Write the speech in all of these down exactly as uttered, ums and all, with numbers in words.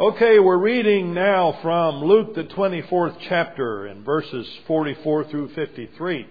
Okay, we're reading now from Luke the twenty-fourth chapter in verses forty-four through fifty-three.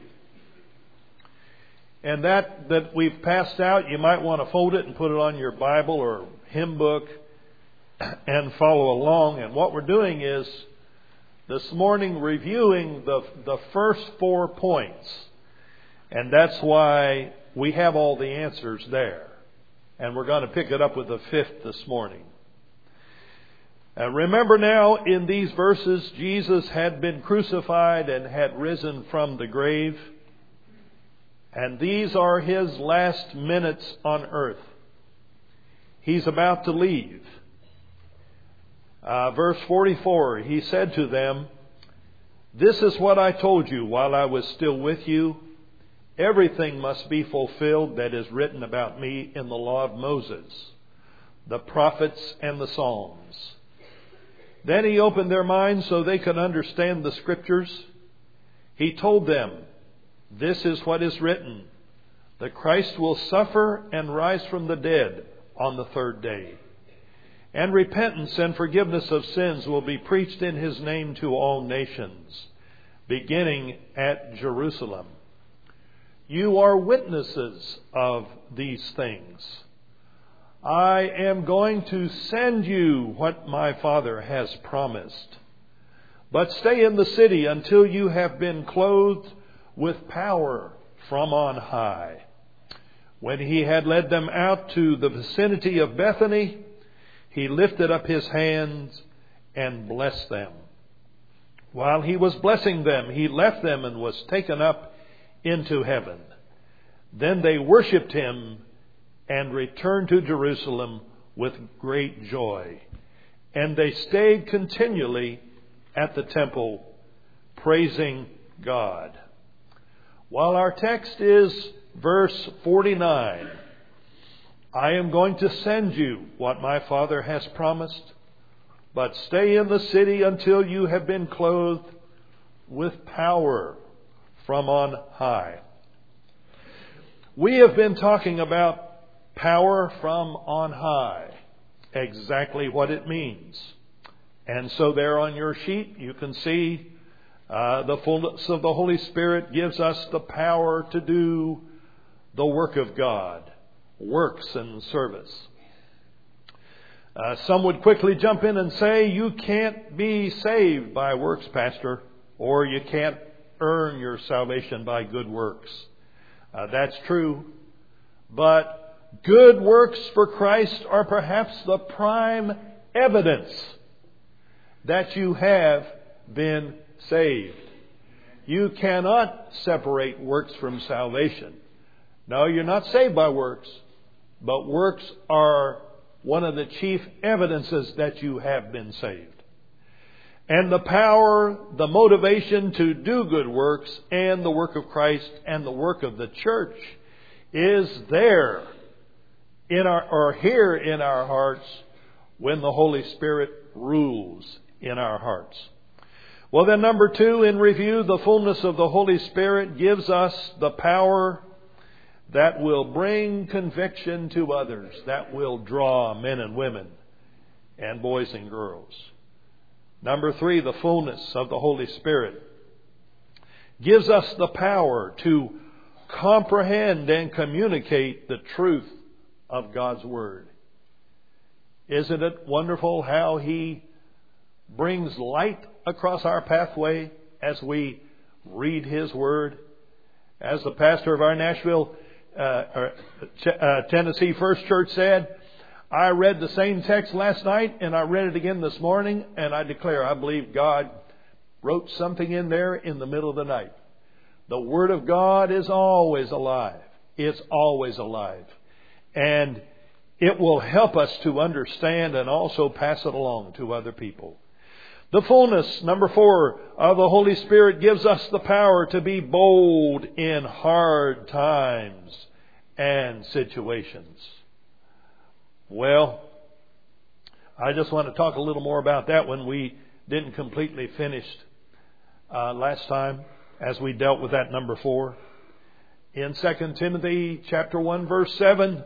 And that that we've passed out, you might want to fold it and put it on your Bible or hymn book and follow along. And what we're doing is this morning reviewing the the first four points. And that's why we have all the answers there. And we're going to pick it up with the fifth this morning. Uh, remember now, in these verses, Jesus had been crucified and had risen from the grave. And these are His last minutes on earth. He's about to leave. Uh, verse forty-four, He said to them, "This is what I told you while I was still with you. Everything must be fulfilled that is written about me in the law of Moses, the prophets, and the Psalms." Then He opened their minds so they could understand the Scriptures. He told them, "This is what is written. The Christ will suffer and rise from the dead on the third day. And repentance and forgiveness of sins will be preached in His name to all nations, beginning at Jerusalem. You are witnesses of these things. I am going to send you what my Father has promised. But stay in the city until you have been clothed with power from on high." When He had led them out to the vicinity of Bethany, He lifted up His hands and blessed them. While He was blessing them, He left them and was taken up into heaven. Then they worshipped Him and returned to Jerusalem with great joy. And they stayed continually at the temple, praising God. While our text is verse forty-nine, "I am going to send you what my Father has promised, but stay in the city until you have been clothed with power from on high." We have been talking about power from on high, exactly what it means. And so there on your sheet you can see uh, the fullness of the Holy Spirit gives us the power to do the work of God, works and service. Uh, some would quickly jump in and say, "You can't be saved by works, Pastor," or "You can't earn your salvation by good works." Uh, that's true. But good works for Christ are perhaps the prime evidence that you have been saved. You cannot separate works from salvation. No, you're not saved by works, but works are one of the chief evidences that you have been saved. And the power, the motivation to do good works and the work of Christ and the work of the church is there in our, or here in our hearts when the Holy Spirit rules in our hearts. Well, then number two, in review, the fullness of the Holy Spirit gives us the power that will bring conviction to others, that will draw men and women and boys and girls. Number three, the fullness of the Holy Spirit gives us the power to comprehend and communicate the truth of God's Word. Isn't it wonderful how He brings light across our pathway as we read His Word? As the pastor of our Nashville, uh, uh, Tennessee First Church said, "I read the same text last night and I read it again this morning, and I declare I believe God wrote something in there in the middle of the night." The Word of God is always alive. It's always alive. And it will help us to understand and also pass it along to other people. The fullness, number four, of the Holy Spirit gives us the power to be bold in hard times and situations. Well, I just want to talk a little more about that when we didn't completely finish uh, last time as we dealt with that number four. In Second Timothy chapter one, verse seven,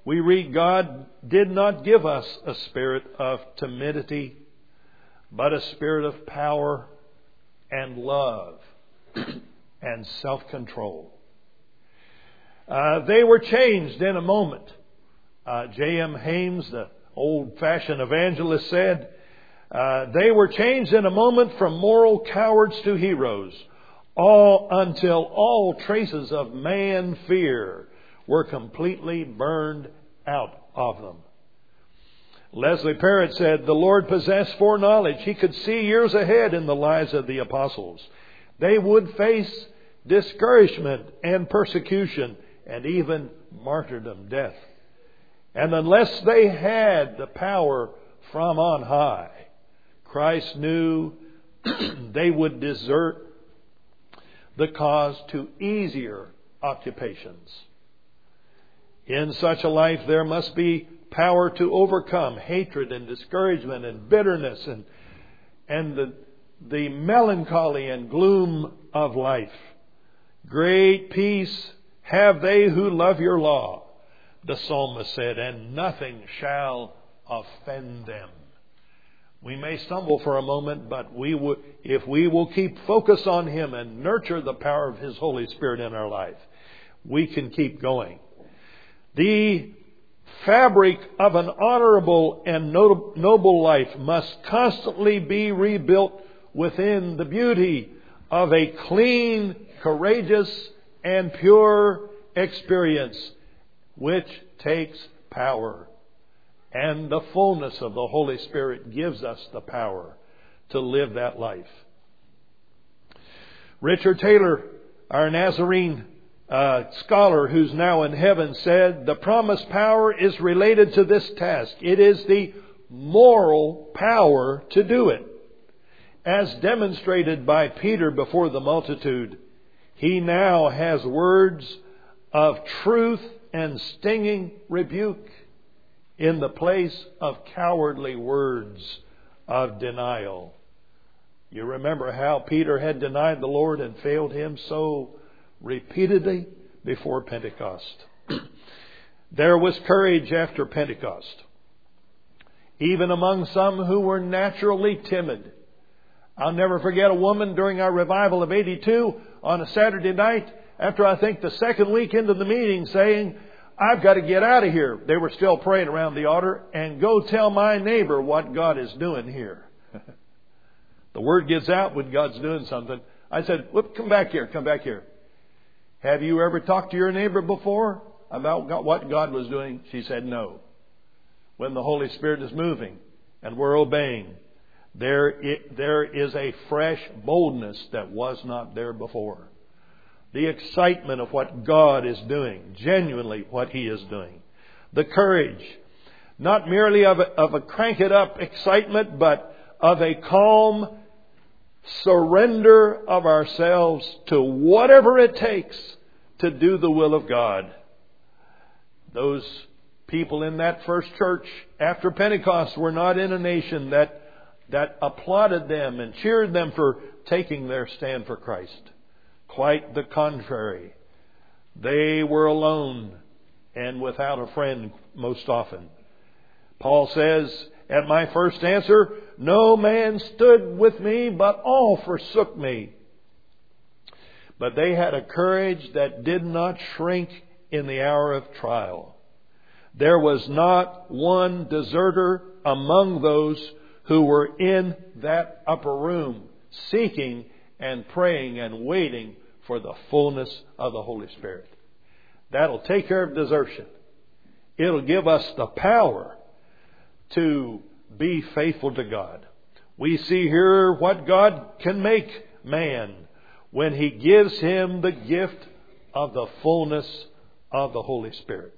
we read, God did not give us a spirit of timidity, but a spirit of power and love and self-control. Uh, they were changed in a moment. Uh, J M Hames, the old-fashioned evangelist, said, uh, they were changed in a moment from moral cowards to heroes, all until all traces of man fear were completely burned out of them. Leslie Parrott said, the Lord possessed foreknowledge. He could see years ahead in the lives of the apostles. They would face discouragement and persecution and even martyrdom, death. And unless they had the power from on high, Christ knew they would desert the cause to easier occupations. In such a life, there must be power to overcome hatred and discouragement and bitterness and, and the, the melancholy and gloom of life. Great peace have they who love your law, the psalmist said, and nothing shall offend them. We may stumble for a moment, but we will, if we will keep focus on Him and nurture the power of His Holy Spirit in our life, we can keep going. The fabric of an honorable and noble life must constantly be rebuilt within the beauty of a clean, courageous, and pure experience, which takes power. And the fullness of the Holy Spirit gives us the power to live that life. Richard Taylor, our Nazarene uh, scholar who's now in heaven, said, the promised power is related to this task. It is the moral power to do it. As demonstrated by Peter before the multitude, he now has words of truth and stinging rebuke in the place of cowardly words of denial. You remember how Peter had denied the Lord and failed Him so repeatedly before Pentecost. There was courage after Pentecost, even among some who were naturally timid. I'll never forget a woman during our revival of eighty-two on a Saturday night, after I think the second week into the meeting, saying, I've got to get out of here. They were still praying around the altar, and go tell my neighbor what God is doing here. The word gets out when God's doing something. I said, Whoop, come back here, come back here. Have you ever talked to your neighbor before about what God was doing? She said, no. When the Holy Spirit is moving and we're obeying, there, it, there is a fresh boldness that was not there before. The excitement of what God is doing, genuinely what He is doing. The courage, not merely of a, of a crank it up excitement, but of a calm surrender of ourselves to whatever it takes to do the will of God. Those people in that first church after Pentecost were not in a nation that, that applauded them and cheered them for taking their stand for Christ. Quite the contrary. They were alone and without a friend most often. Paul says, at my first answer, no man stood with me, but all forsook me. But they had a courage that did not shrink in the hour of trial. There was not one deserter among those who were in that upper room, seeking and praying and waiting for the fullness of the Holy Spirit. That'll take care of desertion. It'll give us the power to be faithful to God. We see here what God can make man when He gives him the gift of the fullness of the Holy Spirit.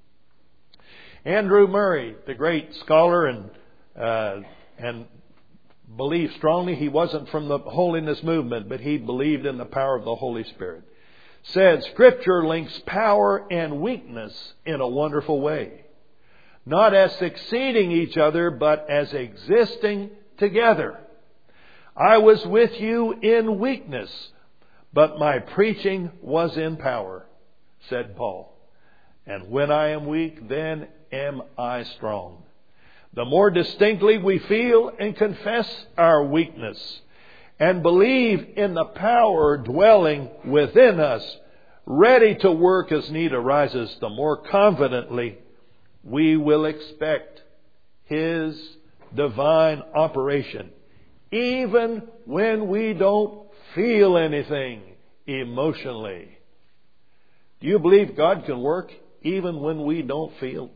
Andrew Murray, the great scholar and uh, and believed strongly, he wasn't from the holiness movement, but he believed in the power of the Holy Spirit, said Scripture links power and weakness in a wonderful way. Not as succeeding each other, but as existing together. I was with you in weakness, but my preaching was in power, said Paul. And when I am weak, then am I strong. The more distinctly we feel and confess our weakness and believe in the power dwelling within us, ready to work as need arises, the more confidently we will expect His divine operation, even when we don't feel anything emotionally. Do you believe God can work even when we don't feel?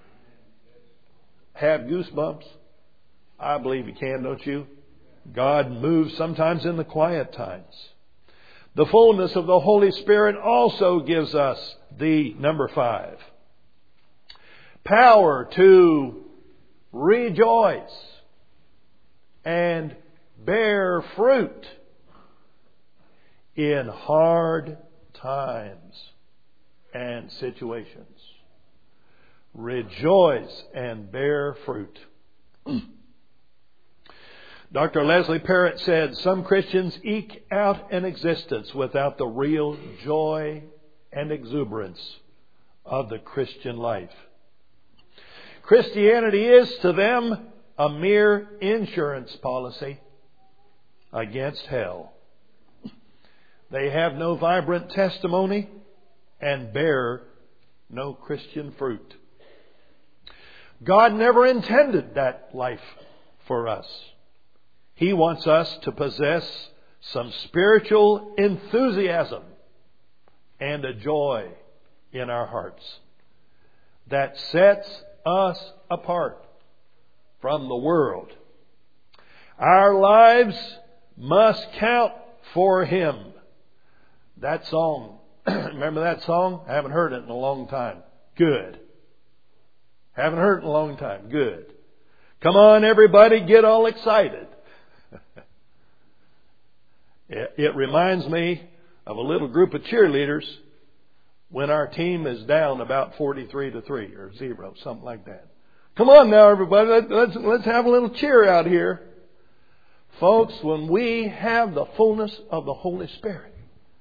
Have goosebumps? I believe He can, don't you? God moves sometimes in the quiet times. The fullness of the Holy Spirit also gives us the number five, power to rejoice and bear fruit in hard times and situations. Rejoice and bear fruit. Doctor Leslie Parrott said, some Christians eke out an existence without the real joy and exuberance of the Christian life. Christianity is to them a mere insurance policy against hell. They have no vibrant testimony and bear no Christian fruit. God never intended that life for us. He wants us to possess some spiritual enthusiasm and a joy in our hearts that sets us apart from the world. Our lives must count for Him. That song, remember that song? I haven't heard it in a long time. Good. Haven't heard it in a long time. Good. Come on, everybody, get all excited. it, it reminds me of a little group of cheerleaders when our team is down about forty-three to three or zero, something like that. Come on now, everybody, let, let's, let's have a little cheer out here. Folks, when we have the fullness of the Holy Spirit,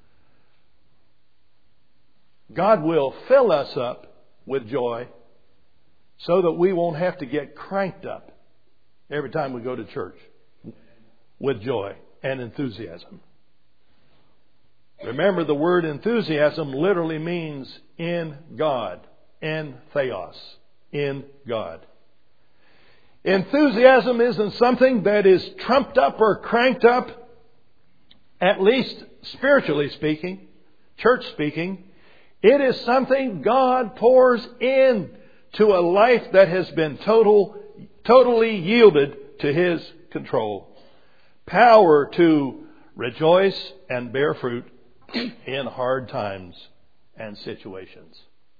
God will fill us up with joy so that we won't have to get cranked up every time we go to church with joy and enthusiasm. Remember, the word enthusiasm literally means in God, en theos, in God. Enthusiasm isn't something that is trumped up or cranked up, at least spiritually speaking, church speaking. It is something God pours in to a life that has been total, totally yielded to His control. Power to rejoice and bear fruit in hard times and situations.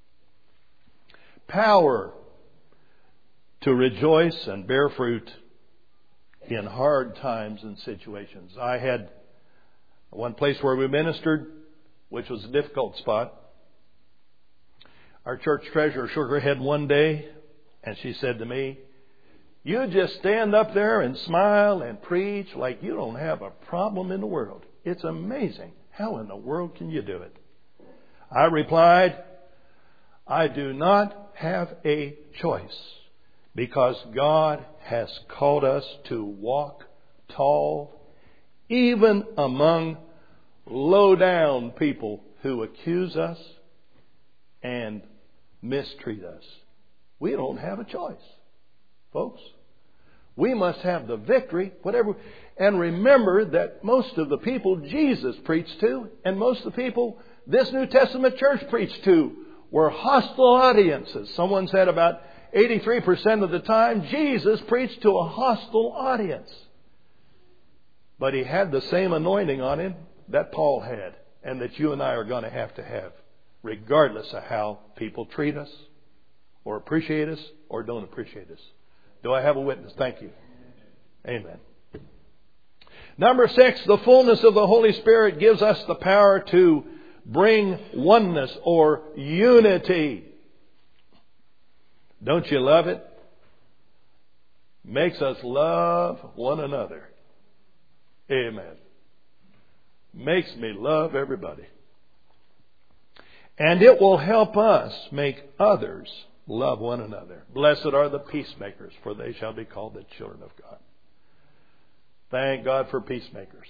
Power to rejoice and bear fruit in hard times and situations. I had one place where we ministered, which was a difficult spot. Our church treasurer shook her head one day and she said to me, "You just stand up there and smile and preach like you don't have a problem in the world. It's amazing. How in the world can you do it?" I replied, "I do not have a choice because God has called us to walk tall, even among low-down people who accuse us and mistreat us. We don't have a choice, folks. We must have the victory, whatever. And remember that most of the people Jesus preached to, and most of the people this New Testament church preached to, were hostile audiences. Someone said about eighty-three percent of the time, Jesus preached to a hostile audience. But He had the same anointing on Him that Paul had, and that you and I are going to have to have, regardless of how people treat us, or appreciate us, or don't appreciate us. Do I have a witness? Thank you. Amen. Number six, the fullness of the Holy Spirit gives us the power to bring oneness or unity. Don't you love it? Makes us love one another. Amen. Makes me love everybody. And it will help us make others love one another. Blessed are the peacemakers, for they shall be called the children of God. Thank God for peacemakers.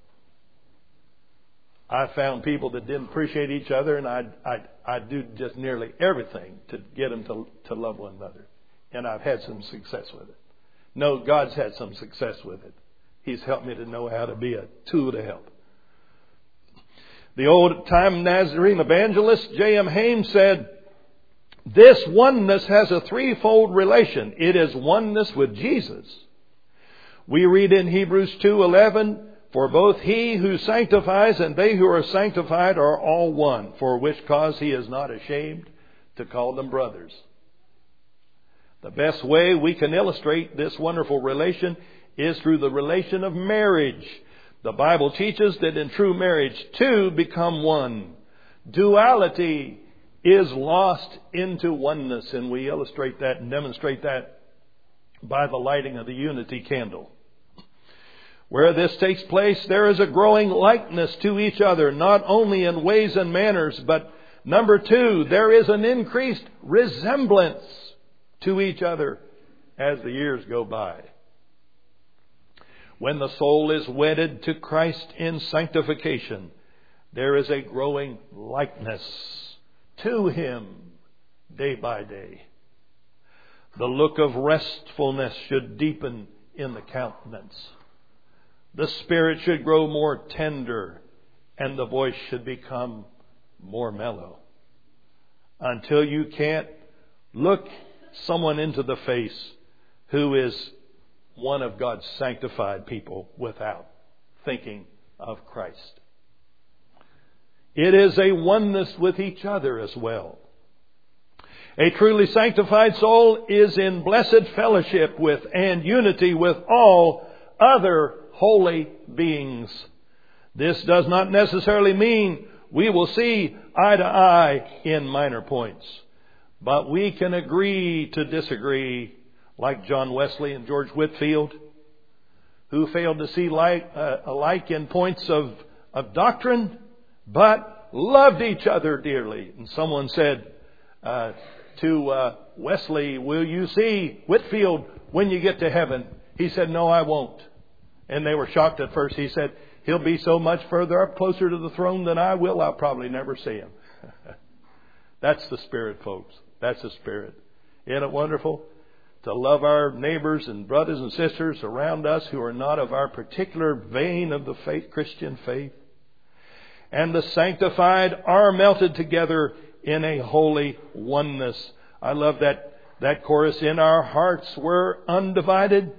I found people that didn't appreciate each other, and I'd, I'd, I'd do just nearly everything to get them to, to love one another. And I've had some success with it. No, God's had some success with it. He's helped me to know how to be a tool to help. The old-time Nazarene evangelist J M Hames said, this oneness has a threefold relation. It is oneness with Jesus. We read in Hebrews two eleven, for both he who sanctifies and they who are sanctified are all one, for which cause he is not ashamed to call them brothers. The best way we can illustrate this wonderful relation is through the relation of marriage. The Bible teaches that in true marriage, two become one. Duality is lost into oneness, and we illustrate that and demonstrate that by the lighting of the unity candle. Where this takes place, there is a growing likeness to each other, not only in ways and manners, but number two, there is an increased resemblance to each other as the years go by. When the soul is wedded to Christ in sanctification, there is a growing likeness to Him day by day. The look of restfulness should deepen in the countenance. The spirit should grow more tender, and the voice should become more mellow. Until you can't look someone into the face who is one of God's sanctified people without thinking of Christ. It is a oneness with each other as well. A truly sanctified soul is in blessed fellowship with and unity with all other holy beings. This does not necessarily mean we will see eye to eye in minor points, but we can agree to disagree, like John Wesley and George Whitefield, who failed to see like, uh, alike in points of, of doctrine, but loved each other dearly. And someone said uh, to uh, Wesley, will you see Whitefield when you get to heaven? He said, no, I won't. And they were shocked at first. He said, he'll be so much further up, closer to the throne than I will, I'll probably never see him. That's the Spirit, folks. That's the Spirit. Isn't it wonderful? To love our neighbors and brothers and sisters around us who are not of our particular vein of the faith, Christian faith. And the sanctified are melted together in a holy oneness. I love that, that chorus. In our hearts we're undivided,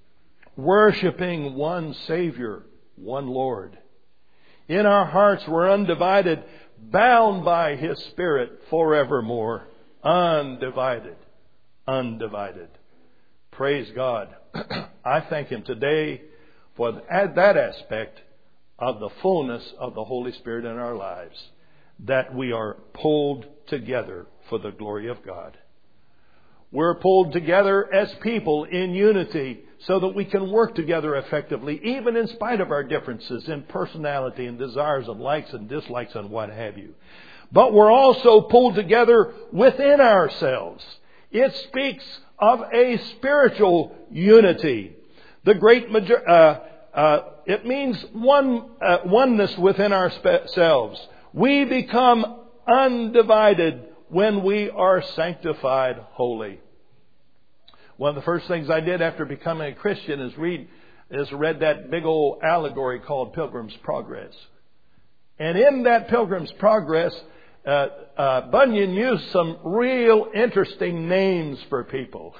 worshiping one Savior, one Lord. In our hearts we're undivided, bound by His Spirit forevermore. Undivided. Undivided. Praise God. I thank Him today for that aspect of the fullness of the Holy Spirit in our lives, that we are pulled together for the glory of God. We're pulled together as people in unity so that we can work together effectively, even in spite of our differences in personality and desires and likes and dislikes and what have you. But we're also pulled together within ourselves. It speaks of a spiritual unity. The great major- uh, uh, it means one uh, oneness within ourselves. We become undivided when we are sanctified holy. One of the first things I did after becoming a Christian is read is read that big old allegory called Pilgrim's Progress. And in that Pilgrim's Progress, uh, uh, Bunyan used some real interesting names for people.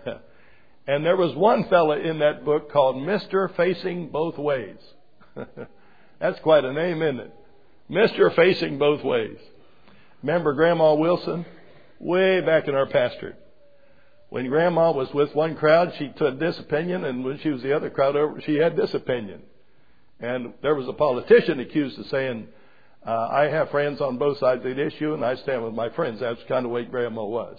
And there was one fella in that book called Mister Facing Both Ways. That's quite a name, isn't it? Mister Facing Both Ways. Remember Grandma Wilson? Way back in our pastorate. When Grandma was with one crowd, she took this opinion, and when she was the other crowd over, she had this opinion. And there was a politician accused of saying, uh, I have friends on both sides of the issue, and I stand with my friends. That's the kind of way Grandma was.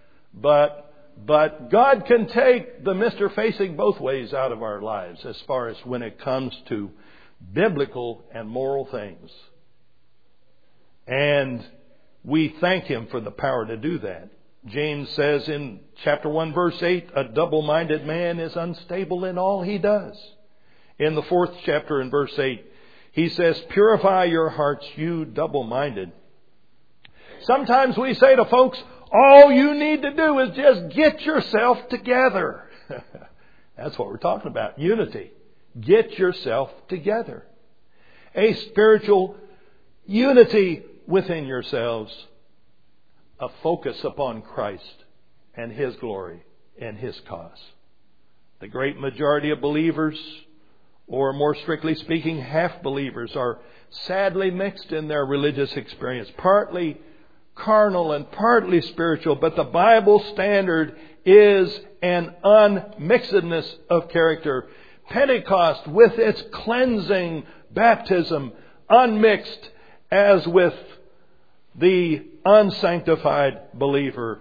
But But God can take the Mister Facing Both Ways out of our lives as far as when it comes to biblical and moral things. And we thank Him for the power to do that. James says in chapter one, verse eight, a double-minded man is unstable in all he does. In the fourth chapter in verse eight, he says, purify your hearts, you double-minded. Sometimes we say to folks, all you need to do is just get yourself together. That's what we're talking about, unity. Get yourself together. A spiritual unity within yourselves. A focus upon Christ and His glory and His cause. The great majority of believers, or more strictly speaking, half-believers, are sadly mixed in their religious experience. Partly carnal and partly spiritual, but the Bible standard is an unmixedness of character. Pentecost, with its cleansing baptism, unmixed as with the unsanctified believer,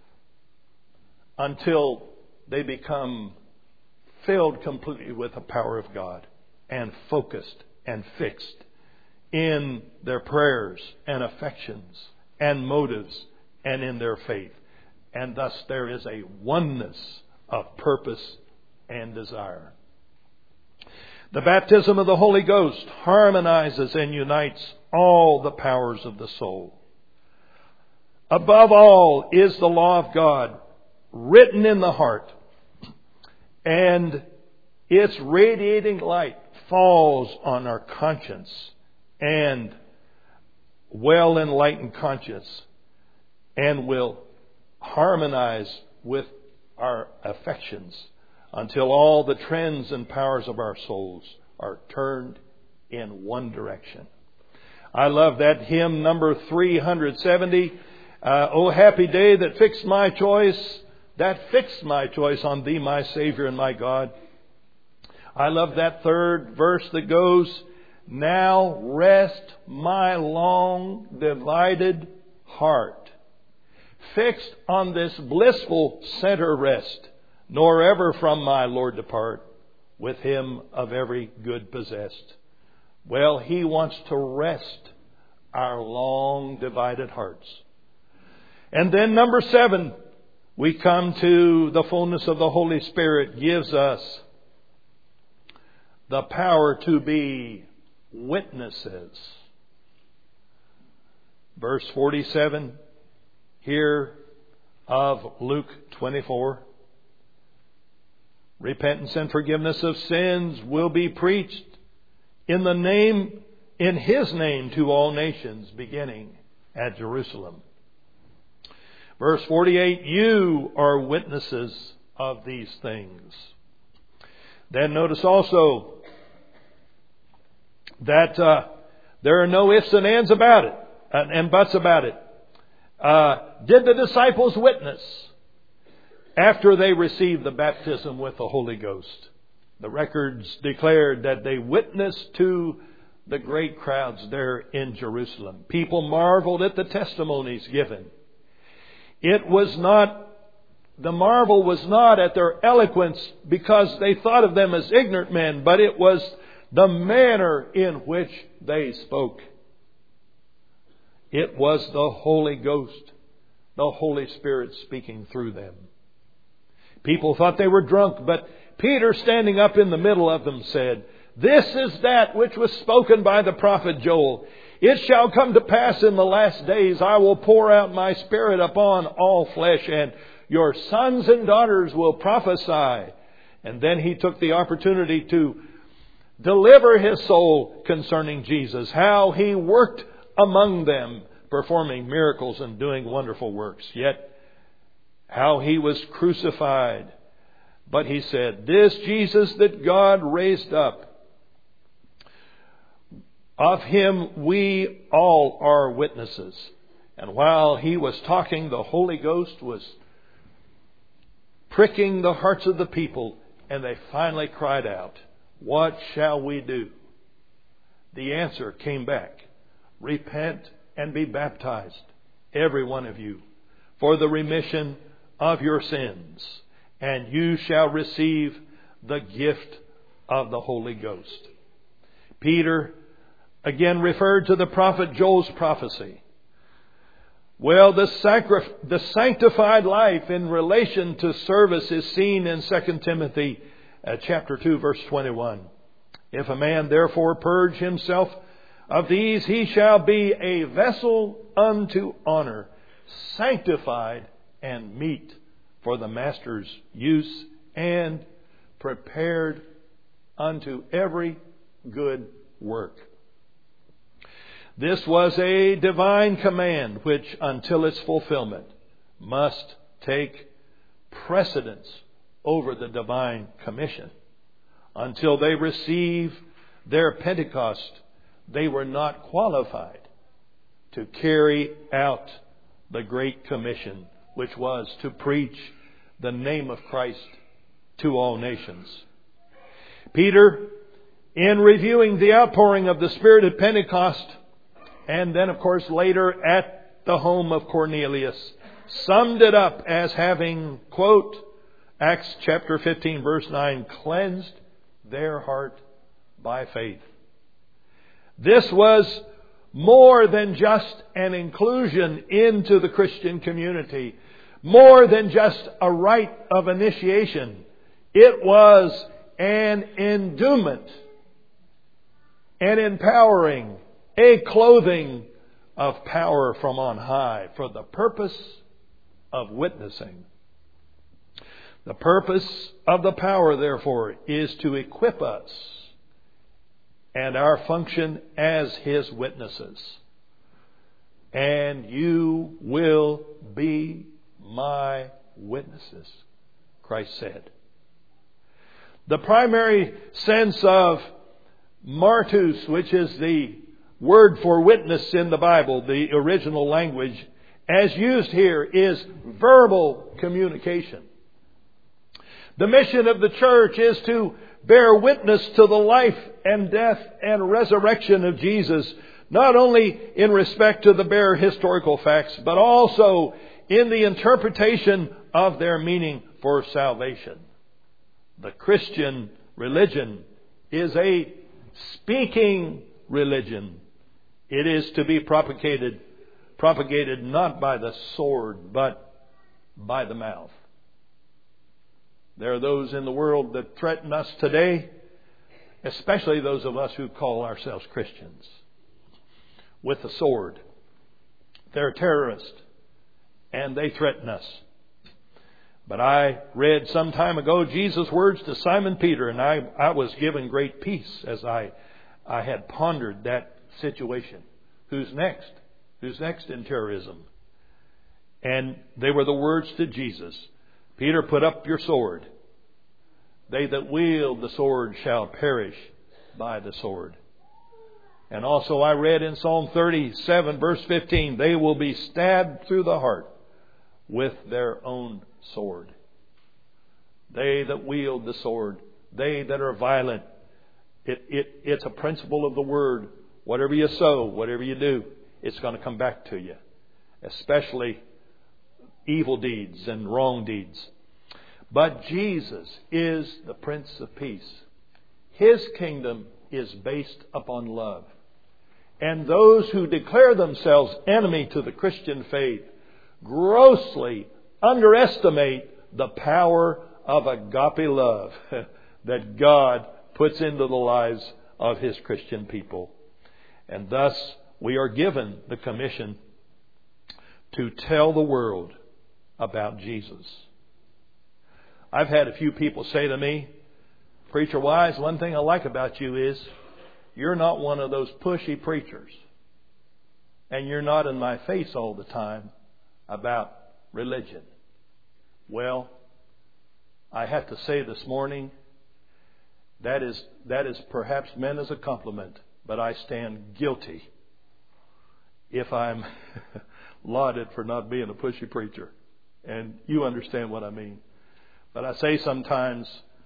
until they become filled completely with the power of God and focused and fixed in their prayers and affections and motives and in their faith. And thus there is a oneness of purpose and desire. The baptism of the Holy Ghost harmonizes and unites all the powers of the soul. Above all is the law of God written in the heart, and its radiating light falls on our conscience and well-enlightened conscience, and will harmonize with our affections until all the trends and powers of our souls are turned in one direction. I love that hymn number three hundred seventy. Uh, oh, happy day that fixed my choice, that fixed my choice on Thee, my Savior and my God. I love that third verse that goes, now rest my long divided heart, fixed on this blissful center rest, nor ever from my Lord depart, with Him of every good possessed. Well, He wants to rest our long divided hearts. And then number seven, we come to the fullness of the Holy Spirit gives us the power to be witnesses. Verse forty-seven here of Luke twenty-four. Repentance and forgiveness of sins will be preached in the name, in His name to all nations, beginning at Jerusalem. Verse forty-eight, you are witnesses of these things. Then notice also that uh, there are no ifs and ands about it, and, and buts about it. Uh, did the disciples witness after they received the baptism with the Holy Ghost? The records declared that they witnessed to the great crowds there in Jerusalem. People marveled at the testimonies given. It was not, the marvel was not at their eloquence because they thought of them as ignorant men, but it was the manner in which they spoke. It was the Holy Ghost, the Holy Spirit speaking through them. People thought they were drunk, but Peter, standing up in the middle of them, said, this is that which was spoken by the prophet Joel. It shall come to pass in the last days, I will pour out my Spirit upon all flesh, and your sons and daughters will prophesy. And then he took the opportunity to deliver his soul concerning Jesus, how He worked among them, performing miracles and doing wonderful works. Yet, how He was crucified. But he said, this Jesus that God raised up, of Him we all are witnesses. And while he was talking, the Holy Ghost was pricking the hearts of the people, and they finally cried out, what shall we do? The answer came back, repent and be baptized, every one of you, for the remission of your sins, and you shall receive the gift of the Holy Ghost. Peter again referred to the prophet Joel's prophecy Well, the, sacri- the sanctified life in relation to service is seen in Second Timothy uh, chapter two, verse twenty-one. If a man therefore purge himself of these, he shall be a vessel unto honor, sanctified and meet for the master's use, and prepared unto every good work. This was a divine command which, until its fulfillment, must take precedence over the divine commission. Until they receive their Pentecost, they were not qualified to carry out the Great Commission, which was to preach the name of Christ to all nations. Peter, in reviewing the outpouring of the Spirit at Pentecost, and then, of course, later at the home of Cornelius, summed it up as having, quote, Acts chapter fifteen, verse nine, cleansed their heart by faith. This was more than just an inclusion into the Christian community, more than just a rite of initiation. It was an endowment, an empowering, a clothing of power from on high for the purpose of witnessing. The purpose of the power, therefore, is to equip us and our function as His witnesses. And you will be my witnesses, Christ said. The primary sense of martus, which is the word for witness in the Bible, the original language, as used here, is verbal communication. The mission of the church is to bear witness to the life and death and resurrection of Jesus, not only in respect to the bare historical facts, but also in the interpretation of their meaning for salvation. The Christian religion is a speaking religion. It is to be propagated, propagated not by the sword, but by the mouth. There are those in the world that threaten us today, especially those of us who call ourselves Christians, with the sword. They're terrorists, and they threaten us. But I read some time ago Jesus' words to Simon Peter, and I, I was given great peace as I, I had pondered that situation. Who's next? Who's next in terrorism? And they were the words to Jesus. Peter, put up your sword. They that wield the sword shall perish by the sword. And also I read in Psalm thirty-seven, verse fifteen, they will be stabbed through the heart with their own sword. They that wield the sword, they that are violent. It, it, it's a principle of the word. Whatever you sow, whatever you do, it's going to come back to you. Especially evil deeds and wrong deeds. But Jesus is the Prince of Peace. His kingdom is based upon love. And those who declare themselves enemy to the Christian faith grossly underestimate the power of agape love that God puts into the lives of His Christian people. And thus we are given the commission to tell the world about Jesus. I've had a few people say to me, Preacher Wise, one thing I like about you is you're not one of those pushy preachers. And you're not in my face all the time about religion. Well, I have to say this morning, that is, that is perhaps meant as a compliment, but I stand guilty if I'm lauded for not being a pushy preacher. And you understand what I mean. But I say sometimes,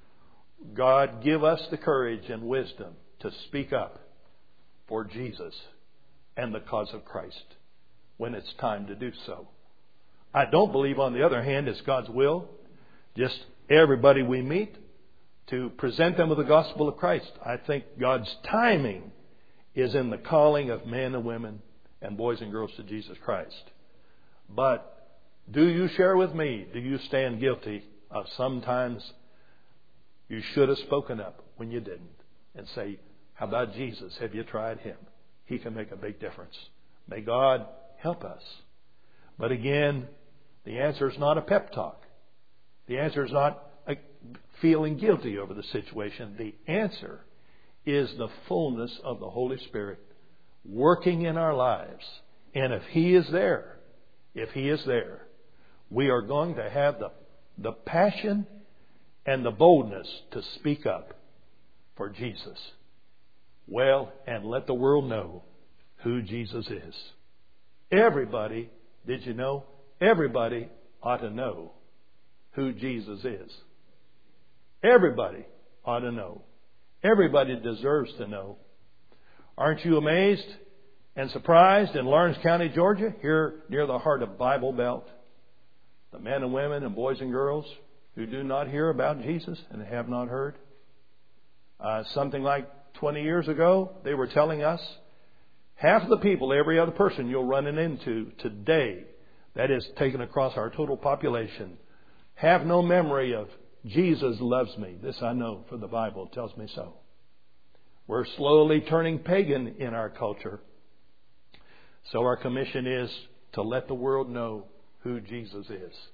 God, give us the courage and wisdom to speak up for Jesus and the cause of Christ when it's time to do so. I don't believe, on the other hand, it's God's will, just everybody we meet, to present them with the gospel of Christ. I think God's timing is in the calling of men and women and boys and girls to Jesus Christ. But do you share with me, do you stand guilty of sometimes you should have spoken up when you didn't? And say, how about Jesus? Have you tried Him? He can make a big difference. May God help us. But again, the answer is not a pep talk. The answer is not a feeling guilty over the situation. The answer is the fullness of the Holy Spirit working in our lives. And if He is there, if He is there, we are going to have the, the passion and the boldness to speak up for Jesus. Well, and let the world know who Jesus is. Everybody, did you know? Everybody ought to know who Jesus is. Everybody ought to know. Everybody deserves to know. Aren't you amazed and surprised in Lawrence County, Georgia, here near the heart of Bible Belt, the men and women and boys and girls who do not hear about Jesus and have not heard? Uh, something like twenty years ago, they were telling us half of the people, every other person you'll run into today, that is taken across our total population, have no memory of Jesus loves me. This I know, for the Bible tells me so. We're slowly turning pagan in our culture. So our commission is to let the world know who Jesus is.